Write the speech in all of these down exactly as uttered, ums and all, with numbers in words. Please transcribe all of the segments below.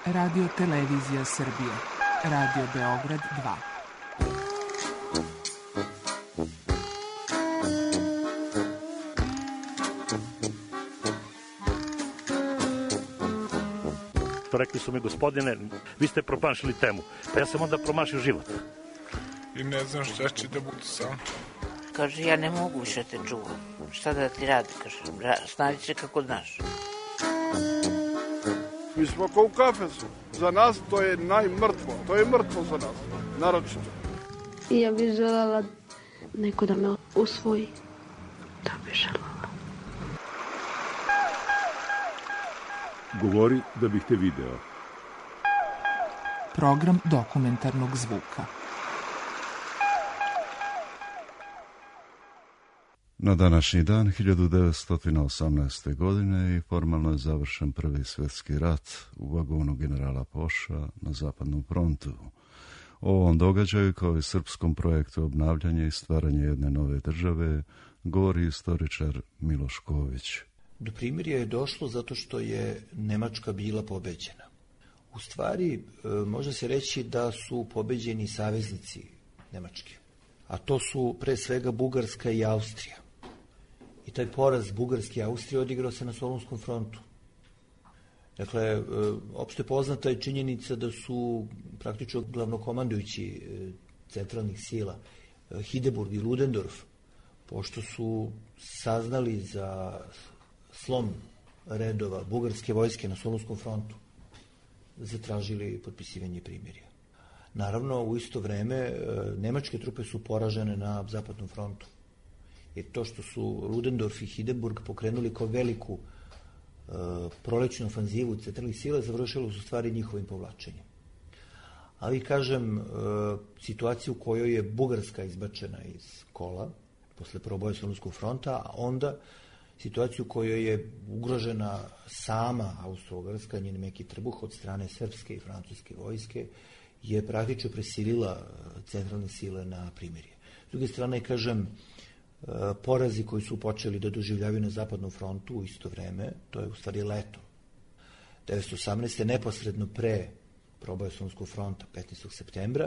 Radio Televizija Srbije. Radio Beograd dva. To rekli su mi, gospodine, vi ste promašili temu. Pa ja sam onda promašio život. I ne znam šta će da budu sam. Kaže, ja ne mogu više te čuvam. Šta da ti radi, kaže, snađi se kako znaš. Mi smo kao u kafesu. Za nas to je najmrtvo. To je mrtvo za nas, naročito. I ja bih želela neko da me usvoji. Da bih želela. Govori da bih te video. Program dokumentarnog zvuka. Na današnji dan hiljadu devetsto osamnaeste. godine i formalno je završen Prvi svjetski rat u vagonu generala Poša na Zapadnom frontu. O ovom događaju kao i srpskom projektu obnavljanja i stvaranja jedne nove države govori istoričar Miloš Ković. Do primirja je došlo zato što je Nemačka bila pobeđena. U stvari, može se reći da su pobeđeni saveznici Nemačke, a to su pre svega Bugarska i Austrija. I taj poraz Bugarske i Austrije odigrao se na Solunskom frontu. Dakle, opšte poznata je činjenica da su praktično glavnokomandujući centralnih sila Hindenburg i Ludendorff, pošto su saznali za slom redova bugarske vojske na Solunskom frontu, zatražili potpisivanje primirja. Naravno, u isto vreme, nemačke trupe su poražene na Zapadnom frontu. Jer to što su Ludendorff i Hindenburg pokrenuli kao veliku e, prolećnu ofanzivu centralnih sila, završilo su stvari njihovim povlačenjem. Ali, kažem, e, situaciju u kojoj je Bugarska izbačena iz kola, posle proboja Solunskog fronta, a onda situaciju u kojoj je ugrožena sama Austro-Ugarska, njen meki trbuh od strane srpske i francuske vojske, je praktično presilila centralne sile na primirje. S druge strane, kažem, porazi koji su počeli da doživljavaju na Zapadnom frontu u isto vreme, to je u stvari leto devetsto osamnaeste. neposredno pre proboja Solunskog fronta, petnaestog septembra,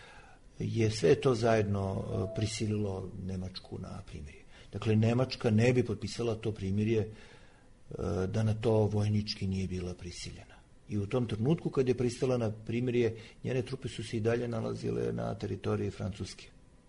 je sve to zajedno prisililo Nemačku na primirje. Dakle, Nemačka ne bi potpisala to primirje da na to vojnički nije bila prisiljena. I u tom trenutku kad je pristala na primirje, njene trupe su se i dalje nalazile na teritoriji Francuske.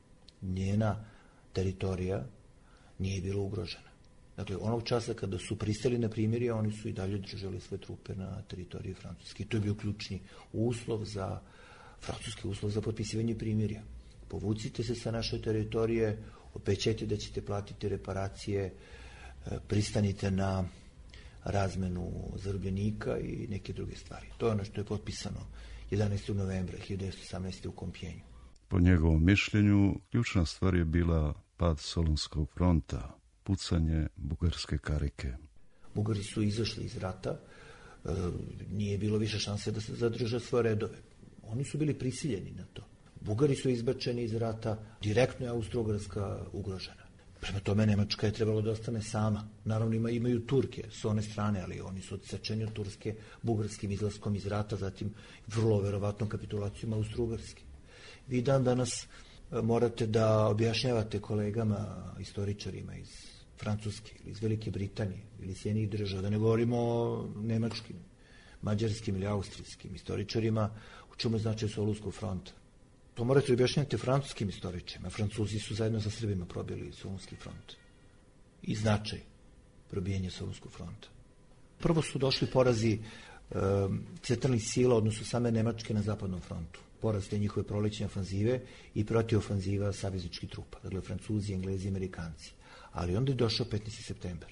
Njena teritorija nije bila ugrožena. Dakle, onog časa kada su pristali na primirje, oni su i dalje držali sve trupe na teritoriji Francuske. I to je bio ključni uslov za, francuski uslov za potpisivanje primirja. Povucite se sa naše teritorije, obećajte da ćete platiti reparacije, pristanite na razmenu zarobljenika i neke druge stvari. To je ono što je potpisano jedanaestog novembra hiljadu devetsto osamnaeste. u Kompjenju. Po njegovom mišljenju, ključna stvar je bila pad Solunskog fronta, pucanje bugarske karike. Bugari su izašli iz rata, e, nije bilo više šanse da se zadrže svoje redove. Oni su bili prisiljeni na to. Bugari su izbačeni iz rata, direktno je Austro-Ugarska ugrožena. Prema tome, Nemačka je trebalo da ostane sama. Naravno, ima, imaju Turke s one strane, ali oni su odsečeni od Turske bugarskim izlaskom iz rata, zatim vrlo verovatnom kapitulacijom Austro-Ugarske. Vi dan danas morate da objašnjavate kolegama, istoričarima iz Francuske ili iz Velike Britanije ili Sjedinjenih država, da ne govorimo o nemačkim, mađarskim ili austrijskim istoričarima, u čemu znači Solunskog fronta. To morate objašnjati francuskim istoričarima. Francuzi su zajedno sa Srbima probili Solunski front. I značaj probijanja Solunskog fronta. Prvo su došli porazi um, centralnih sila, odnosno same Nemačke na Zapadnom frontu. Poraz te njihove prolećne ofanzive i protivofanziva savezničkih trupa. Dakle, Francuzi, Englezi i Amerikanci. Ali onda je došao petnaesti septembar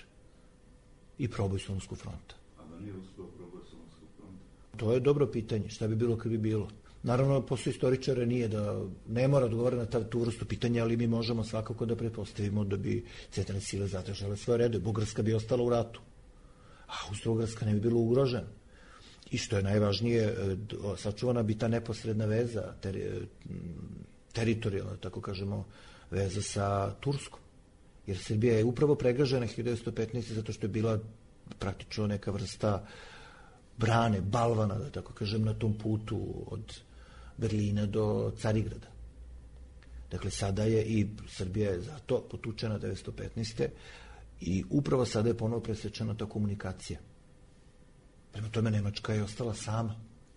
i proboj Solunskog fronta. A da nije uspio proboj Solunskog fronta? To je dobro pitanje. Šta bi bilo kad bi bilo? Naravno, posle istoričara nije da, ne mora odgovara na ta, tu vrstu pitanja, ali mi možemo svakako da pretpostavimo da bi centralne sile zadržale svoje redove. Bugarska bi ostala u ratu, a Austro-Ugarska ne bi bila ugrožena. I što je najvažnije, sačuvana bi ta neposredna veza, ter, teritorijalna, tako kažemo, veza sa Turskom. Jer Srbija je upravo pregažena hiljadu devetsto petnaeste. zato što je bila praktično neka vrsta brane, balvana, da tako kažem, na tom putu od Berlina do Carigrada. Dakle, sada je i Srbija je zato potučena devetsto petnaeste. i upravo sada je ponovo presečena ta komunikacija. Prema tome, Nemačka je ostala sama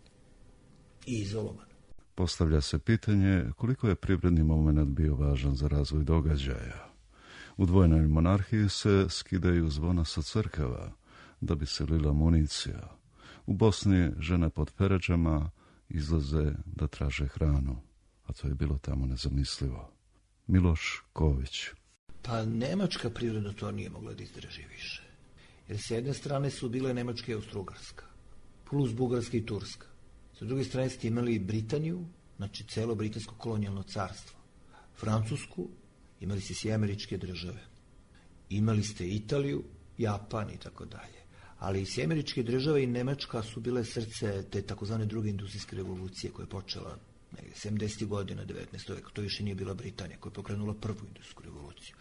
i izolovana. Postavlja se pitanje koliko je privredni moment bio važan za razvoj događaja. U dvojnoj monarhiji se skidaju zvona sa crkava da bi se lila municija. U Bosni žene pod peređama izlaze da traže hranu, a to je bilo tamo nezamislivo. Miloš Ković. Pa nemačka privreda to nije mogla da izdrži više. Jer s jedne strane su bile Nemačka i Austro-Ugarska, plus Bugarska i Turska. Sa druge strane ste imali Britaniju, znači celo britansko kolonijalno carstvo. Francusku, imali ste sve američke države. Imali ste Italiju, Japan i tako dalje. Ali i sve američke države i Nemačka su bile srce te takozvane druge industrijske revolucije koja je počela sedamdesetih godina devetnaestog veka. To više nije bila Britanija koja je pokrenula prvu industrijsku revoluciju.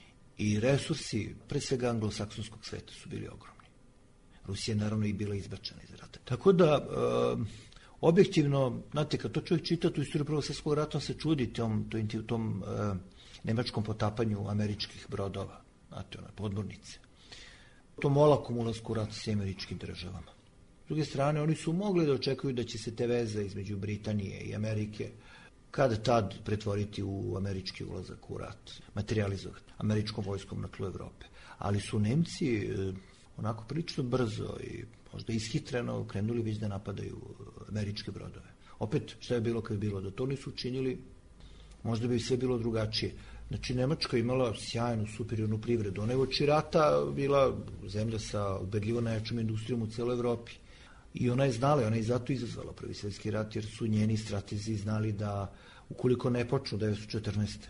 I resursi, pre svega anglosaksonskog sveta, su bili ogromni. Rusija je naravno i bila izbačena iz rata. Tako da, e, objektivno, znate, kad to čovjek čita tu istoriju Prvog svjetskog rata, on se čudi tom, tom, tom e, nemačkom potapanju američkih brodova, znate, one podmornice. Tom olakom ulasku u rat s američkim državama. S druge strane, oni su mogli da očekuju da će se te veze između Britanije i Amerike kada tad pretvoriti u američki ulazak u rat, materializovati američkom vojskom na tlu Evrope. Ali su Nemci onako prilično brzo i možda ishitreno krenuli već da napadaju američke brodove. Opet, šta je bilo kad je bilo? Da to nisu učinili, možda bi sve bilo drugačije. Znači, Nemačka imala sjajnu, superiornu privredu. Ona je oči rata bila zemlja sa ubedljivo najjačom industrijom u celoj Evropi. I ona je znala, ona je zato izazvala Prvi svjetski rat, jer su njeni stratezi znali da, ukoliko ne počnu devetsto četrnaeste.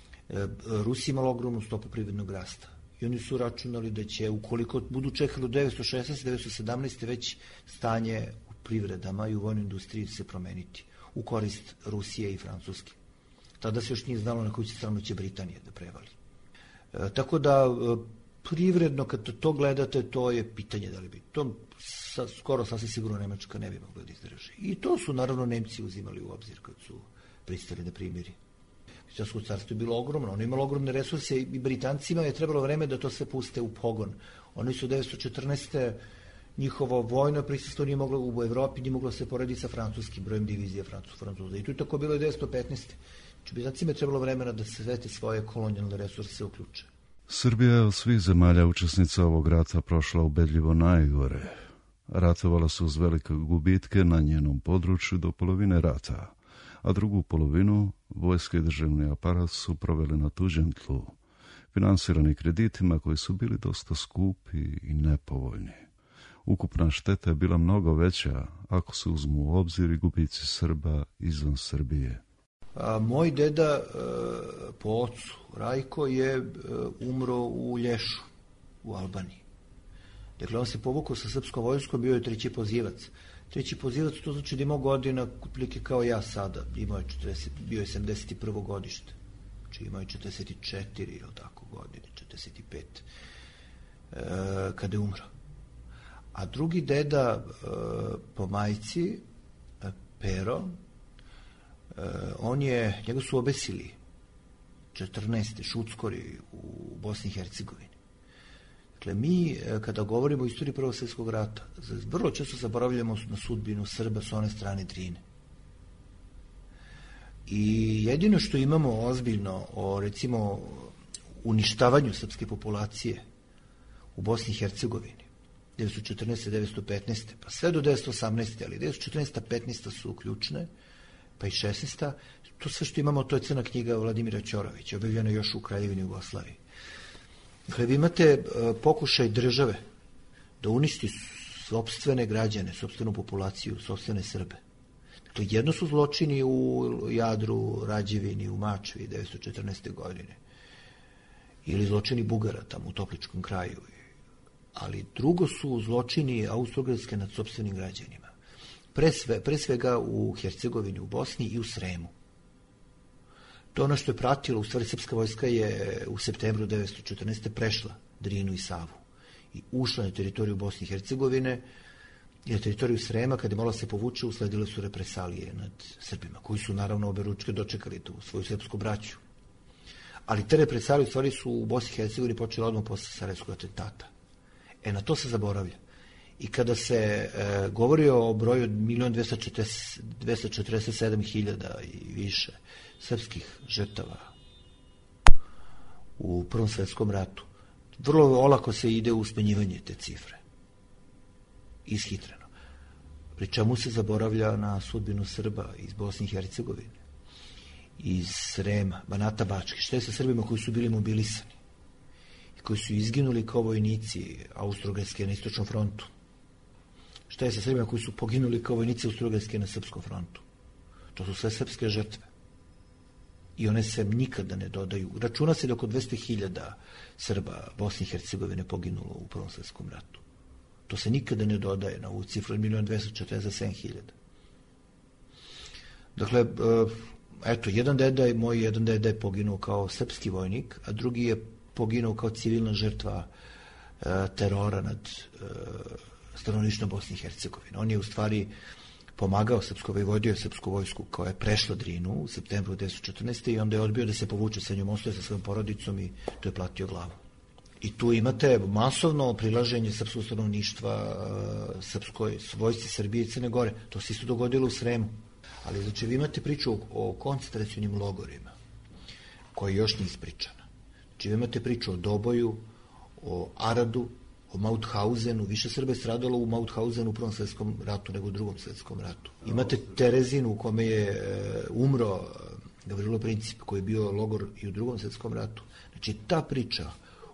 Rusija imala ogromnu stopu privrednog rasta. I oni su računali da će, ukoliko budu čekali od devetsto šesnaeste. devetsto sedamnaeste. već stanje u privredama i u vojnoj industriji se promeniti u korist Rusije i Francuske. Tada se još nije znalo na koju stranu će Britanija da prevali. E, tako da, privredno, kad to gledate, to je pitanje da li bi. To sa, skoro sasvim sigurno Nemačka ne bi mogla da izdrži. I to su, naravno, Nemci uzimali u obzir kad su pristali da primiri. Svjetsko carstvo je bilo ogromno, ono je imalo ogromne resurse i Britancima je trebalo vreme da to sve puste u pogon. Oni su devetsto četrnaeste. njihovo vojno prisustvo nije moglo u Evropi, nije moglo se porediti sa francuskim brojem divizija Francuza. I tu je tako bilo i devetsto petnaeste. Britancima je trebalo vremena da se sve te svoje kolonijalne resurse uključe. Srbija je od svih zemalja učesnica ovog rata prošla ubedljivo najgore. Ratovala su uz velike gubitke na njenom području do polovine rata, a drugu polovinu vojske i državni aparat su proveli na tuđem tlu, finansirani kreditima koji su bili dosta skupi i nepovoljni. Ukupna šteta je bila mnogo veća ako se uzmu u obzir i gubici Srba izvan Srbije. A, moj deda, e, po ocu, Rajko, je e, umro u Lješu, u Albaniji. Dakle, on se povukao sa srpskom vojskom, bio je treći pozivac. Treći pozivac, to znači da imao godina, otprilike kao ja sada, imao je četrdeset, bio je sedamdeset prvo godište. Znači imao je četrdeset četiri ili tako godine, četrdeset pet, e, kada je umro. A drugi deda e, po majci, e, Pero, e, on je, njega su obesili četrnaeste. šuckori u Bosni i Hercegovini. Dakle, mi, e, kada govorimo o istoriji Prvog svjetskog rata, vrlo često zaboravljamo na sudbinu Srba s one strane Drine. I jedino što imamo ozbiljno o, recimo, uništavanju srpske populacije u Bosni i Hercegovini, devetsto četrnaeste. devetsto petnaeste. pa sve do devetsto osamnaeste. ali devetsto četrnaesta. petnaesta. su ključne, pa i šesnaesta. To sve što imamo, to je crna knjiga Vladimira Ćorovića, objavljena još u Kraljevini Jugoslaviji. Dakle, vi imate pokušaj države da uništi sopstvene građane, sopstvenu populaciju, sopstvene Srbe. Dakle, jedno su zločini u Jadru, Rađevini, u Mačvi devetsto četrnaeste. godine. Ili zločini Bugara tamo u Topličkom kraju. Ali drugo su zločini Austro-Ugarske nad sopstvenim građanima. Pre, sve, pre svega u Hercegovini, u Bosni i u Sremu. To ono što je pratilo, u stvari srpska vojska je u septembru devetsto četrnaeste. prešla Drinu i Savu i ušla na teritoriju Bosne i Hercegovine I na teritoriju Srema, kada je morala se povuče, usledile su represalije nad Srbima, koji su naravno oberučke dočekali tu svoju srpsku braću. Ali te represalije u stvari su u Bosni i Hercegovini počele odmah posle Sarajevskog atentata. E, na to se zaboravlja. I kada se e, govori o broju od milion dvesta četrdeset sedam hiljada i više srpskih žrtava u Prvom svetskom ratu, vrlo olako se ide u smanjivanje te cifre. Ishitreno. Pri čemu se zaboravlja na sudbinu Srba iz Bosne i Hercegovine, iz Srema, Banata, Bačke. Šta je sa Srbima koji su bili mobilisani i koji su izginuli kao vojnici Austro-Ugarske na Istočnom frontu? Šta je sa Srbima koji su poginuli kao vojnici Austro-Ugarske na Srpskom frontu? To su sve srpske žrtve. I one se nikada ne dodaju. Računa se da oko dvesta hiljada Srba Bosne i Hercegovine poginulo u Prvom svetskom ratu. To se nikada ne dodaje na ovu cifru od milion dvesta četrdeset sedam hiljada. Dakle, eto, jedan deda, moj jedan deda je poginuo kao srpski vojnik, a drugi je poginuo kao civilna žrtva terora nad stanovništvom Bosne i Hercegovine. On je u stvari pomagao srpskoj, vodio srpsku vojsku koja je prešla Drinu u septembru devetnaeste četrnaeste. i onda je odbio da se povuče sa njom, ostaje sa svojom porodicom i to je platio glavu. I tu imate masovno prilaženje srpskog stanovništva srpskoj vojsci Srbije i Crne Gore. To se isto dogodilo u Sremu. Ali znači vi imate priču o, o koncentracionim logorima koja još nije ispričana. Znači vi imate priču o Doboju, o Aradu, o Mauthausenu. Više Srbe stradalo u Mauthausenu u Prvom svetskom ratu nego u Drugom svetskom ratu. Imate Terezinu u kome je e, umro Gavrilo Princip, koji je bio logor i u Drugom svetskom ratu. Znači ta priča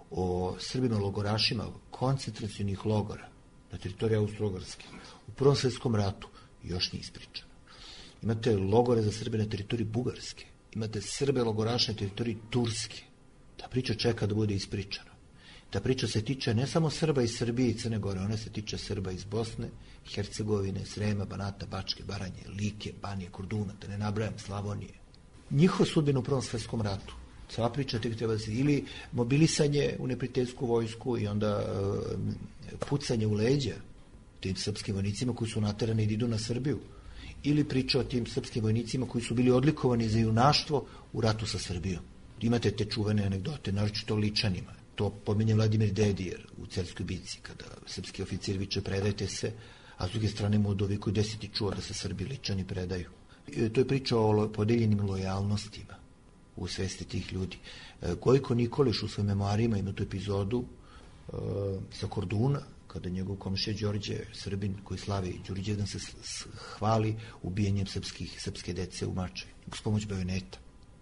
o Srbima logorašima koncentracionih logora na teritoriji Austro-Ugarske u Prvom svetskom ratu još nije ispričana. Imate logore za Srbe na teritoriji Bugarske, imate Srbe logoraše na teritoriji Turske. Ta priča čeka da bude ispričana. Ta priča se tiče ne samo Srba iz Srbije i Crne Gore, ona se tiče Srba iz Bosne, Hercegovine, Srema, Banata, Bačke, Baranje, Like, Banije, Korduna, da ne nabrajam, Slavonije. Njihova sudbina u Prvom svetskom ratu. Sva priča tek treba se ili mobilisanje u neprijateljsku vojsku i onda uh, pucanje u leđa tim srpskim vojnicima koji su naterani da idu na Srbiju, ili priča o tim srpskim vojnicima koji su bili odlikovani za junaštvo u ratu sa Srbijom. Imate te čuvene anegdote, naročito o Ličanima. To pominje Vladimir Dedijer u Cerskoj bici, kada srpski oficir viče predajte se, a s druge strane mu doviku deseti čuo da se Srbi Ličani predaju. I to je priča o podeljenim lojalnostima u svesti tih ljudi. Gojko Nikoliš u svojim memoarima ima tu epizodu uh, sa Korduna, kada njegov komšija Đorđe Srbin, koji slavi Đuriđevdan, se hvali ubijanjem srpskih, srpske dece u Mačvi, s pomoć bajoneta.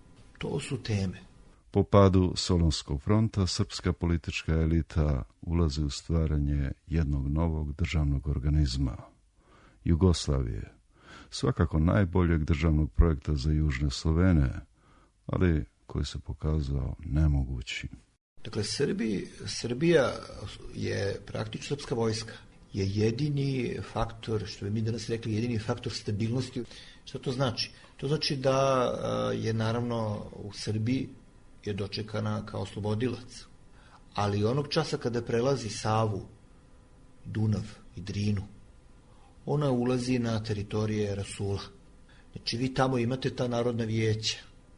To su teme. Po padu Solunskog fronta, srpska politička elita ulazi u stvaranje jednog novog državnog organizma, Jugoslavije, svakako najboljeg državnog projekta za južne Slovene, ali koji se pokazao nemogućim. Dakle, Srbi, Srbija je praktično srpska vojska, je jedini faktor, što bi mi danas rekli, jedini faktor stabilnosti. Što to znači? To znači da je naravno u Srbiji je dočekana kao oslobodilac. Ali onog časa kada prelazi Savu, Dunav i Drinu, ona ulazi na teritorije Rasula. Znači vi tamo imate ta narodna vijeća,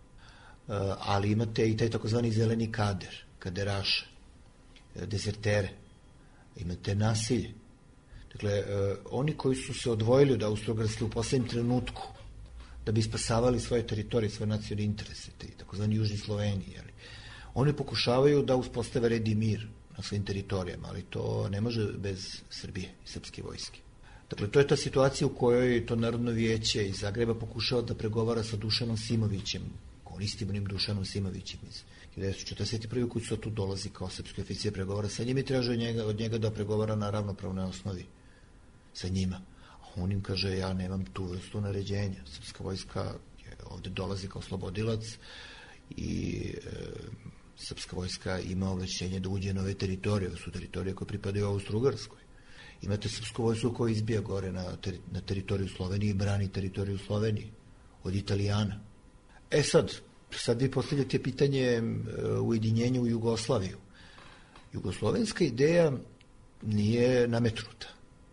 ali imate i taj takozvani zeleni kader, kaderaše, dezertere, imate nasilje. Dakle, oni koji su se odvojili od Austro-Ugarske u poslednjem trenutku da bi spasavali svoje teritorije, svoje nacionalne interese, takozvani južni Sloveniji, ali oni pokušavaju da uspostave red i mir na svojim teritorijama, ali to ne može bez Srbije i srpske vojske. Dakle, to je ta situacija u kojoj to Narodno vijeće iz Zagreba pokušava da pregovara sa Dušanom Simovićem, konistimnim Dušanom Simovićem iz hiljadu devetsto četrdeset prve koji su tu dolazi kao srpski oficir, pregovara sa njima i traže od njega, od njega da pregovara na ravnopravnoj osnovi sa njima. A on im kaže, ja nemam tu vrstu naređenja. Srpska vojska je, ovde dolazi kao slobodilac i e, srpska vojska ima ovlašćenje da uđe na ove teritorije. Ovo su teritorije koje pripadaju Austro-Ugarskoj. Imate srpsku vojsku koja izbija gore na, ter, na teritoriju Slovenije i brani teritoriju Slovenije od Italijana. E sad, sad vi postavljate pitanje uh, ujedinjenja u Jugoslaviju. Jugoslovenska ideja nije nametnuta.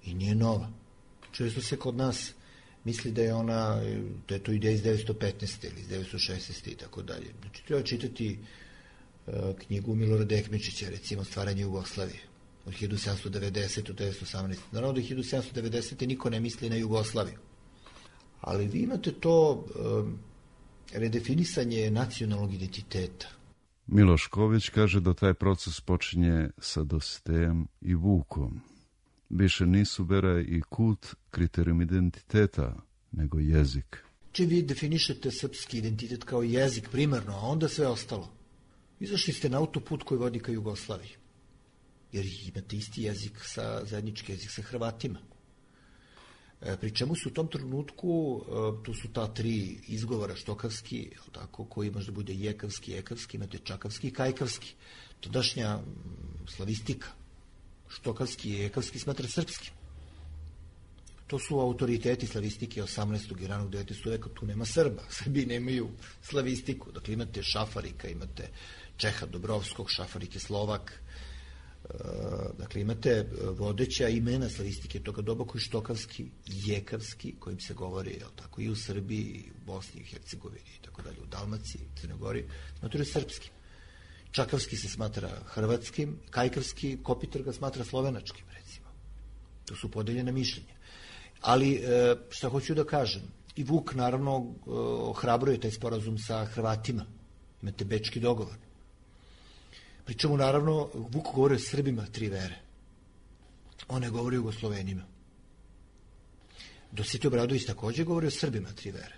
i nije nova. Često se kod nas misli da je ona, da je to ideja iz devetsto petnaeste ili iz devetsto šesnaeste i tako dalje. Znači, treba čitati uh, knjigu Milorada Ekmečića, recimo Stvaranje Jugoslavije, od hiljadu sedamsto devedesete do devetsto osamnaeste. Naravno da hiljadu sedamsto devedesete niko ne misli na Jugoslaviju. Ali vi imate to um, redefinisanje nacionalnog identiteta. Miloš Ković kaže da taj proces počinje sa Dositejem i Vukom. Više nisu vera i kult kriterijum identiteta, nego jezik. Če vi definišete srpski identitet kao jezik primarno, a onda sve ostalo. Izašli ste na autoput koji vodi ka Jugoslaviji. Jer imate isti jezik, sa, zajednički jezik sa Hrvatima. E, pri čemu su u tom trenutku, e, tu su ta tri izgovora štokavski, tako, koji možda bude jekavski, ekavski, imate čakavski i kajkavski. Tadašnja m, slavistika, štokavski i ekavski smatra srpskim. To su autoriteti slavistike osamnaestog i ranog devetnaestog veka, tu nema Srba. Srbi nemaju slavistiku. Dakle, imate Šafarika, imate Čeha Dobrovskog, Šafarik je Slovak. E, dakle, imate vodeća imena slavistike toga doba koji je štokavski, jekavski, kojim se govori, jel tako, i u Srbiji, i u Bosni, i Hercegovini, i tako dalje, u Dalmaciji, Crnogori, smatraju srpskim. Čakavski se smatra hrvatskim, kajkavski, Kopitar ga smatra slovenačkim, recimo. To su podeljene mišljenja. Ali, šta hoću da kažem, i Vuk, naravno, ohrabruje taj sporazum sa Hrvatima. Imate Bečki dogovor. Pričemu, naravno, Vuk govori o Srbima tri vere. On ne govori o Jugoslovenima. Dositej Obradović takođe govori o Srbima tri vere.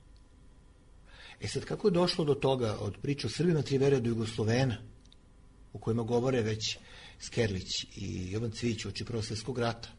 E sad, kako je došlo do toga, od priče o Srbima tri vere do Jugoslovena, u kojima govore već Skerlić i Jovan Cvijić uoči Prvog svjetskog rata?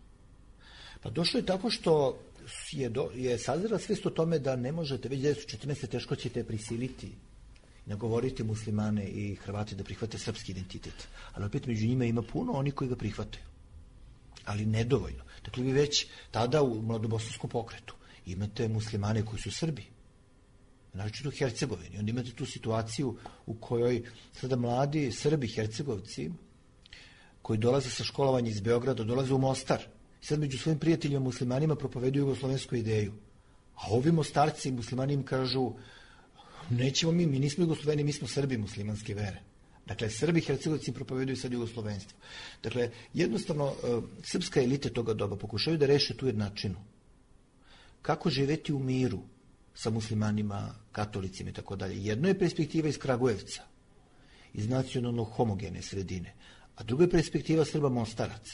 Pa došlo je tako što je, do, je sazrela svest o tome da ne možete, već devetsto četrnaeste. teško ćete prisiliti, nagovoriti muslimane i Hrvate da prihvate srpski identitet. Ali opet među njima ima puno oni koji ga prihvataju. Ali nedovoljno. Dakle, vi već tada u mladobosanskom pokretu imate muslimane koji su Srbi. Naravno u Hercegovini. Onda imate tu situaciju u kojoj sada mladi Srbi, Hercegovci, koji dolaze sa školovanja iz Beograda, dolaze u Mostar. I sad među svojim prijateljima muslimanima propoveduju jugoslovensku ideju. A ovi Mostarci i muslimani im kažu, nećemo mi, mi nismo Jugosloveni, mi smo Srbi muslimanske vere. Dakle, Srbi, Hercegovci im propoveduju sad jugoslovenstvo. Dakle, jednostavno, srpska elite toga doba pokušaju da reše tu jednačinu. Kako živeti u miru sa muslimanima, katolicima i tako dalje. Jedno je perspektiva iz Kragujevca, iz nacionalno homogene sredine, a druga je perspektiva Srba Mostaraca.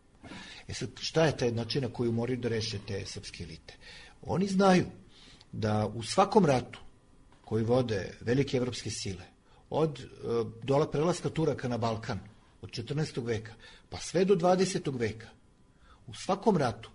E sad, šta je ta jednačina koju moraju da reše te srpske elite? Oni znaju da u svakom ratu koji vode velike evropske sile, od e, dola prelaska Turaka na Balkan, od četrnaestog veka, pa sve do dvadesetog veka, u svakom ratu,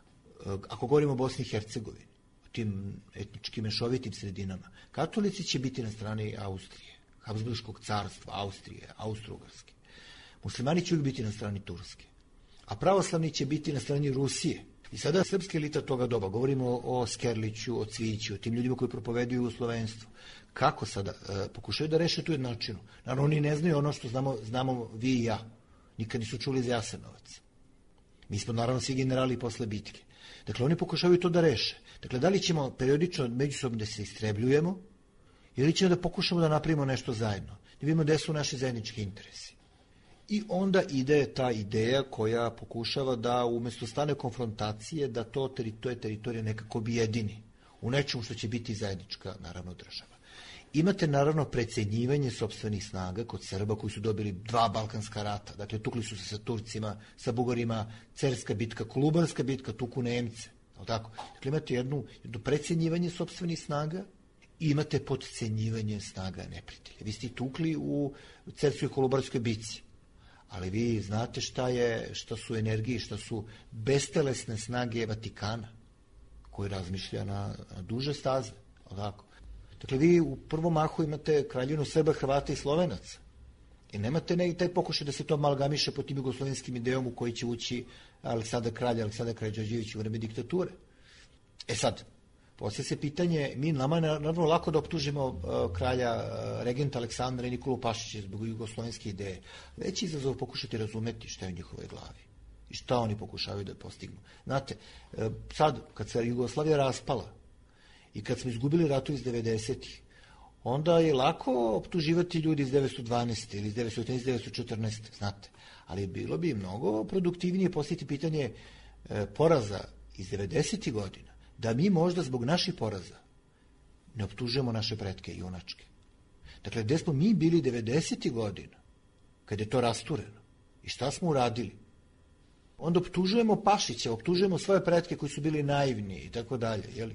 e, ako govorimo o Bosni i Hercegovini, o tim etničkim mešovitim sredinama, katolici će biti na strani Austrije, Habsburškog carstva, Austrije, Austro-Ugarske. Muslimani će uvijek biti na strani Turske. A pravoslavni će biti na strani Rusije. I sada srpska elita toga doba, govorimo o, o Skerliću, o Cvijiću, o tim ljudima koji propoveduju jugoslovenstvo. Kako sada? E, pokušaju da reše tu jednačinu. Naravno, oni ne znaju ono što znamo, znamo vi i ja. Nikad nisu čuli za Jasenovac. Mi smo naravno svi generali posle bitke. Dakle, oni pokušavaju to da reše. Dakle, da li ćemo periodično međusobno da se istrebljujemo ili ćemo da pokušamo da napravimo nešto zajedno. Da vidimo gde su naši zajednički interesi. I onda ide ta ideja koja pokušava da umjesto stane konfrontacije, da to teritorije, teritorije nekako objedini u nečemu što će biti zajednička, naravno, država. Imate, naravno, precenjivanje sopstvenih snaga kod Srba koji su dobili dva balkanska rata. Dakle, tukli su se sa Turcima, sa Bugarima, Cerska bitka, Kolubarska bitka, tuku Nemce. Tako? Dakle, imate jednu, jedno precenjivanje sopstvenih snaga i imate podcenjivanje snaga neprijatelja. Vi ste tukli u Cerskoj Kolubarskoj bitci. Ali vi znate šta je, šta su energije, šta su bestelesne snage Vatikana, koji razmišlja na, na duže staze. Odako. Dakle, vi u prvom mahu imate kraljevinu Srba, Hrvata i Slovenaca. I nemate ne, taj pokušaj da se to amalgamiše pod tim jugoslovenskim idejom u koji će ući Aleksandar Kralj, Aleksandar Karađorđević u vreme diktature. E sad, poslije se pitanje, mi nama je naravno lako da optužimo uh, kralja uh, regenta Aleksandra i Nikolu Pašića zbog jugoslovenske ideje. Veći izazov pokušati razumeti šta je u njihovoj glavi. I šta oni pokušavaju da postignu? Znate, sad, kad se Jugoslavija raspala i kad smo izgubili ratu iz devedesetih, onda je lako optuživati ljudi iz devetsto dvanaeste ili iz devetsto trinaeste, devetsto četrnaeste, znate. Ali bilo bi mnogo produktivnije postaviti pitanje e, poraza iz devedesetih godina, da mi možda zbog naših poraza ne optužujemo naše pretke junačke. Dakle, gde smo mi bili devedesetih godina, kad je to rastureno, i šta smo uradili? Onda optužujemo Pašića, optužujemo svoje pretke koji su bili naivni i tako dalje, jeli?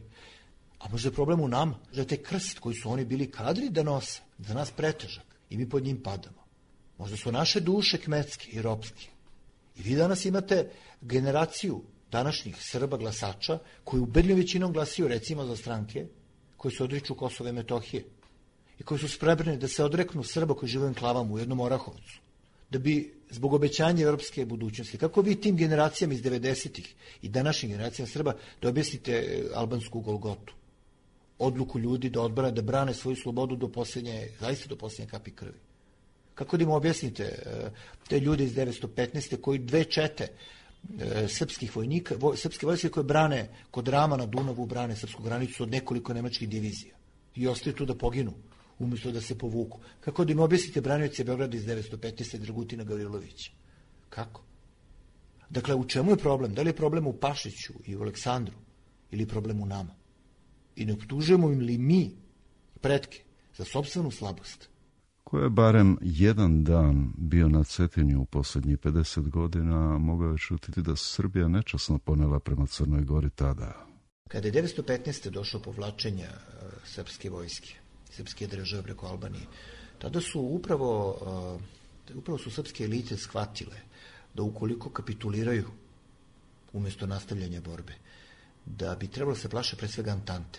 A možda je problem u nama, da je taj krst koji su oni bili kadri da nose, za nas pretežak, i mi pod njim padamo. Možda su naše duše kmetske i ropske. I vi danas imate generaciju današnjih Srba glasača koji ubedljivom većinom glasaju recimo za stranke koji se odriču Kosova i Metohije i koji su spremni da se odreknu Srba koji žive u enklavama u jednom Orahovcu, da bi zbog obećanja evropske budućnosti, kako vi tim generacijama iz devedesetih i današnjim generacijama Srba da objasnite albansku Golgotu, odluku ljudi da odbrane, da brane svoju slobodu do posljednje, zaista do posljednje kapi krvi. Kako da im objasnite te ljude iz devetsto petnaeste koji dve čete srpskih vojnika, voj, srpske vojske koje brane kod Rama na Dunavu, brane srpsku granicu od nekoliko nemačkih divizija i ostaju tu da poginu, umjesto da se povuku. Kako da im objasnite branioce Beograda iz devetsto petnaeste Dragutina Gavrilovića? Kako? Dakle, u čemu je problem? Da li je problem u Pašiću i u Aleksandru ili problem u nama? I ne optužujemo im li mi pretke za sopstvenu slabost? Ko je barem jedan dan bio na Cetinju u posljednjih pedeset godina, mogao je čuti da Srbija nečasno ponela prema Crnoj Gori tada. Kada je devetsto petnaeste došlo povlačenja uh, srpske vojske, srpske države preko Albanije, tada su upravo, uh, upravo su srpske elite shvatile da ukoliko kapituliraju umjesto nastavljanja borbe, da bi trebalo se plaše pre svega Antante,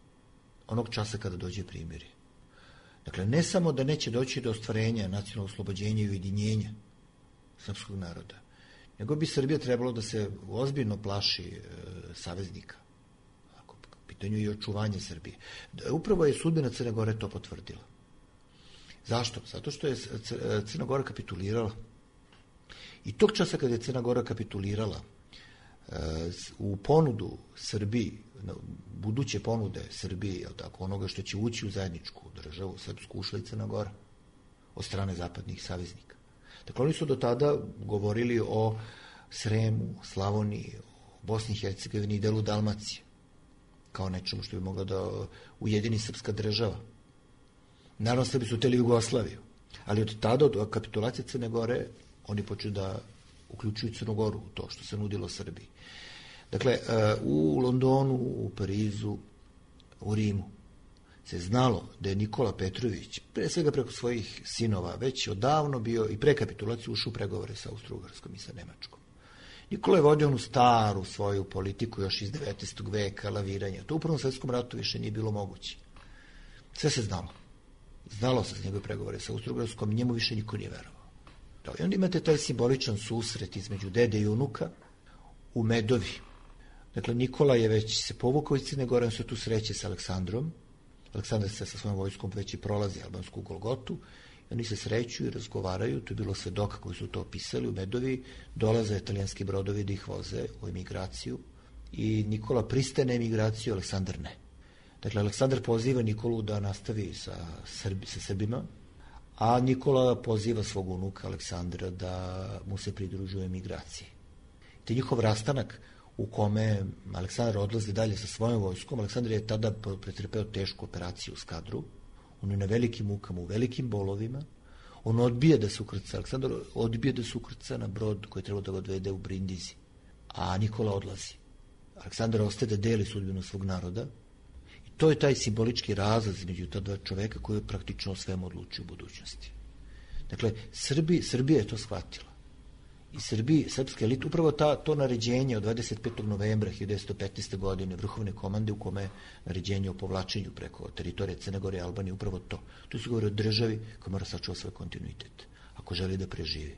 onog časa kada dođe primirje. Dakle, ne samo da neće doći do ostvarenja nacionalnog oslobođenja i ujedinjenja srpskog naroda, nego bi Srbija trebalo da se ozbiljno plaši e, saveznika. Ako u pitanju i očuvanje Srbije. Upravo je sudbina Crne Gore to potvrdila. Zašto? Zato što je Crna Gora kapitulirala. I tog časa kada je Crna Gora kapitulirala, u ponudu Srbiji, buduće ponude Srbiji, tako, onoga što će ući u zajedničku državu, srpsku, ušla i Crna Gora od strane zapadnih saveznika. Dakle, oni su do tada govorili o Sremu, Slavoniji, o Bosni i Hercegovini i delu Dalmacije, kao nečemu što bi moglo da ujedini srpska država. Naravno, Srbi su hteli Jugoslaviju, ali od tada, od kapitulacije Crne Gore, oni počnu da uključuju Crnu Goru u to što se nudilo Srbiji. Dakle, u Londonu, u Parizu, u Rimu se znalo da je Nikola Petrović, pre svega preko svojih sinova, već odavno bio i pre kapitulacije ušao u pregovore sa Austro-Ugarskom i sa Nemačkom. Nikola je vodio onu staru svoju politiku još iz devetnaestog veka, laviranja. To u Prvom svetskom ratu više nije bilo moguće. Sve se znalo. Znalo se s njegove pregovore sa Austro-Ugarskom, njemu više niko nije verovao. I onda imate taj simboličan susret između dede i unuka u Medovi. Dakle, Nikola je već se povukao iz Crne Gore, on se tu sreće sa Aleksandrom. Aleksandar se sa svojom vojskom već i prolazi albansku Golgotu. I oni se sreću i razgovaraju, tu je bilo svedoka koji su to opisali u Medovi, dolaze italijanski brodovi da ih voze u emigraciju i Nikola pristaje na emigraciju, Aleksandar ne. Dakle, Aleksandar poziva Nikolu da nastavi sa, Srbi, sa Srbima, a Nikola poziva svog unuka Aleksandra da mu se pridružuje emigraciji. Te njihov rastanak u kome Aleksandar odlazi dalje sa svojom vojskom, Aleksandar je tada pretrpeo tešku operaciju u Skadru, on je na velikim mukama, u velikim bolovima, on odbije da se ukrca, Aleksandar odbije da se ukrca na brod koji treba da ga odvede u Brindisi, a Nikola odlazi. Aleksandar ostaje da deli sudbinu svog naroda. To je taj simbolički razlaz između ta dva čoveka koji je praktično o svemu odlučio u budućnosti. Dakle, Srbi, Srbija je to shvatila. I Srbiji, srpske elite, upravo ta, to naređenje od dvadeset petog novembra hiljadu devetsto petnaeste. godine vrhovne komande u kome je naređenje o povlačenju preko teritorije Crne Gore i Albanije, upravo to. Tu se govori o državi koja mora sačuvati svoj kontinuitet, ako želi da preživi.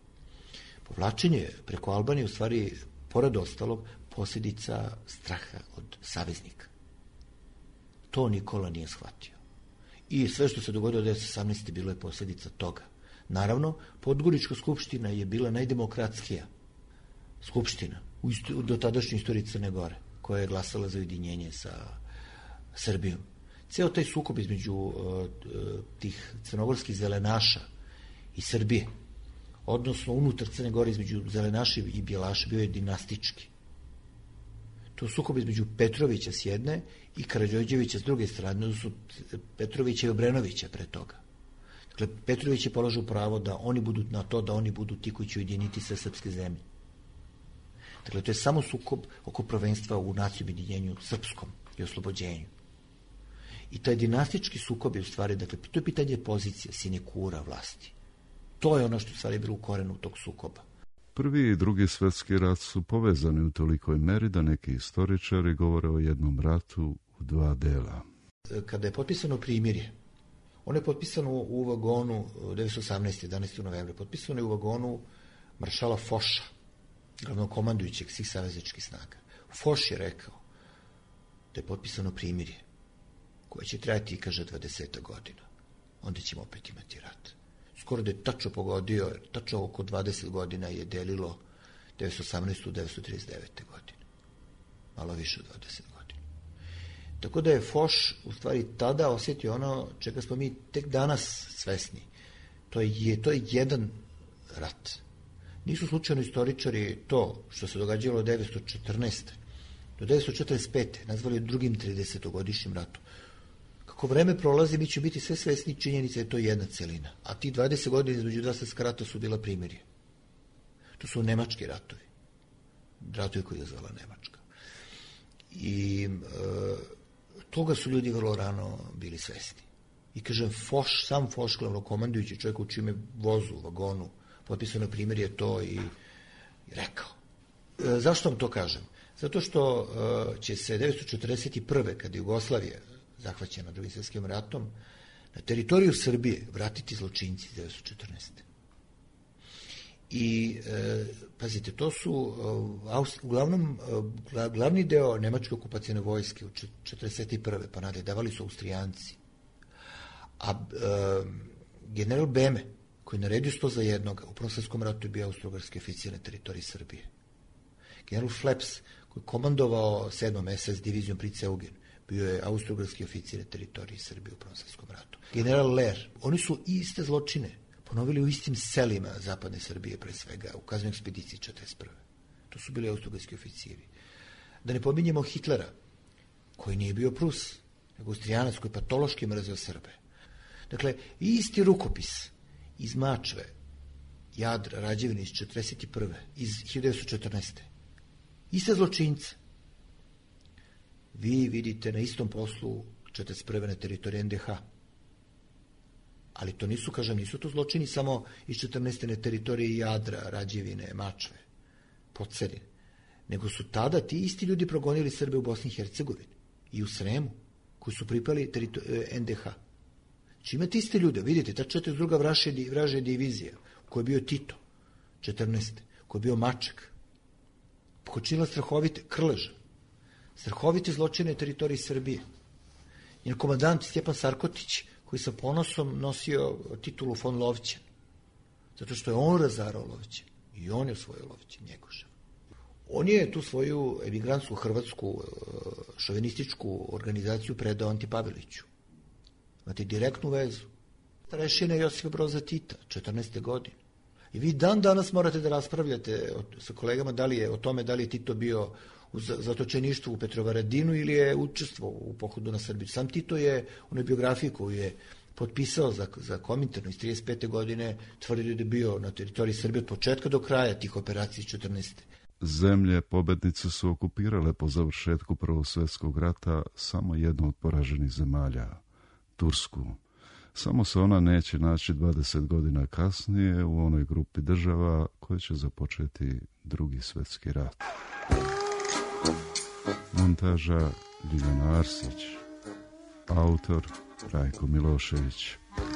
Povlačenje preko Albanije u stvari, pored ostalog, posljedica straha od saveznika. To Nikola nije shvatio. I sve što se dogodilo od devetsto osamnaeste. bilo je posljedica toga. Naravno, Podgorička skupština je bila najdemokratskija skupština u isto, do tadašnjoj istoriji Crne Gore, koja je glasala za ujedinjenje sa Srbijom. Ceo taj sukob između uh, tih crnogorskih zelenaša i Srbije, odnosno unutar Crne Gore između zelenaša i bijelaša, bio je dinastički. To sukob između Petrovića s jedne i Karađorđevića s druge strane, odnosno Petrovića i Obrenovića pre toga. Dakle, Petrović je položio pravo da oni budu na to, da oni budu ti koji će ujediniti sve srpske zemlje. Dakle, to je samo sukob oko prvenstva u nacijom ujedinjenju srpskom i oslobođenju. I taj dinastički sukob je u stvari, dakle, to je pitanje pozicije, sinekura vlasti. To je ono što u stvari bilo u korenu tog sukoba. Prvi i drugi svetski rat su povezani u tolikoj meri da neki istoričari govore o jednom ratu u dva dela. Kada je potpisano primirje, ono je potpisano u vagonu devetsto osamnaeste. jedanaestog novembra, potpisano je u vagonu maršala Foša, glavnokomandujućeg svih savezničkih snaga. Foš je rekao da je potpisano primirje koje će trajati, kaže, dvadeset godina. Onda ćemo opet imati rat. Skoro da je tačno pogodio, tačno oko dvadeset godina je delilo devetsto osamnaestu. devetsto trideset devete. godine. Malo više od dvadeset godina. Tako da je Foš u stvari tada osjetio ono čega smo mi tek danas svesni. To je, to je jedan rat. Nisu slučajno istoričari to što se događalo od devetsto četrnaeste. do devetsto četrdeset pete. nazvali drugim tridesetogodišnjim ratom. Kako vreme prolazi, mi će biti sve svesni činjenica je to jedna celina. A ti dvadeset godina između dva svjetska rata su bila primirje. To su nemački ratovi. Ratovi koji je zvala Nemačka. I e, toga su ljudi vrlo rano bili svesni. I kažem, Foš, sam Foš, glavnokomandujući čovjek u čime vozu, vagonu, potpisano primirje je to i, i rekao. E, zašto vam to kažem? Zato što e, će se devetsto četrdeset prve. kada je Jugoslavija zahvaćena Drugim svjetskim ratom, na teritoriju Srbije vratiti zločinci iz devetsto četrnaeste. I, e, pazite, to su e, uglavnom e, glavni deo nemačke okupacijne vojske u četrdeset prve. pa nadalje davali su Austrijanci. A e, general Beme, koji je naredio sto za jednoga, u Prvom svjetskom ratu je bio austro-ugarski oficir na teritoriji Srbije. General Flaps, koji je komandovao sedmom es es divizijom Prinz Eugen, bio je austro-ugarski oficir na teritoriji Srbije u Prvom svjetskom ratu. General Ler, oni su iste zločine ponovili u istim selima zapadne Srbije, pre svega, u kaznoj ekspediciji četrdeset prve. To su bili austro-ugarski oficiri. Da ne pominjemo Hitlera, koji nije bio Prus, nego Austrijanac koji patološki mrzeo Srbe. Dakle, isti rukopis iz Mačve, Jadra, Rađevine iz četrdeset prve. iz hiljadu devetsto četrnaeste. Iste zločince. Vi vidite na istom poslu četrdeset prve na teritoriji en de ha. Ali to nisu, kažem, nisu to zločini samo iz četrnaeste na teritoriji Jadra, Rađevine, Mačve, Pocerin. Nego su tada ti isti ljudi progonili Srbe u Bosni i Hercegovini i u Sremu, koji su pripali en de ha. Znači imate iste ljude, vidite, ta četrdeset druga vražja divizija, u kojoj je bio Tito, četrnaeste. koji je bio Maček, počinila strahovite, Krleža, strahovite zločine na teritoriji Srbije. Njen komandant Stjepan Sarkotić, koji sa ponosom nosio titulu von Lovćen, zato što je on razarao Lovćen i on je osvojio Lovćen, Njegošev. On je tu svoju emigrantsku hrvatsku šovinističku organizaciju predao Anti Paveliću. Imate direktnu vezu. Starešina Josipa Broza Tita, četrnaeste. godine. I vi dan danas morate da raspravljate sa kolegama da li je, o tome da li je Tito bio u zatočeništvu u Petrovaradinu ili je učestvovao u pohodu na Srbiju. Sam Tito je u onoj biografiji koju je potpisao za, za Kominterno iz trideset pete. godine tvrdio da je bio na teritoriji Srbije od početka do kraja tih operacija iz četrnaeste. Zemlje pobednice su okupirale po završetku Prvog svjetskog rata samo jednu od poraženih zemalja, Tursku. Samo se ona neće naći dvadeset godina kasnije u onoj grupi država koje će započeti Drugi svjetski rat. Montaža Ljiljana Arsić, autor Rajko Milošević.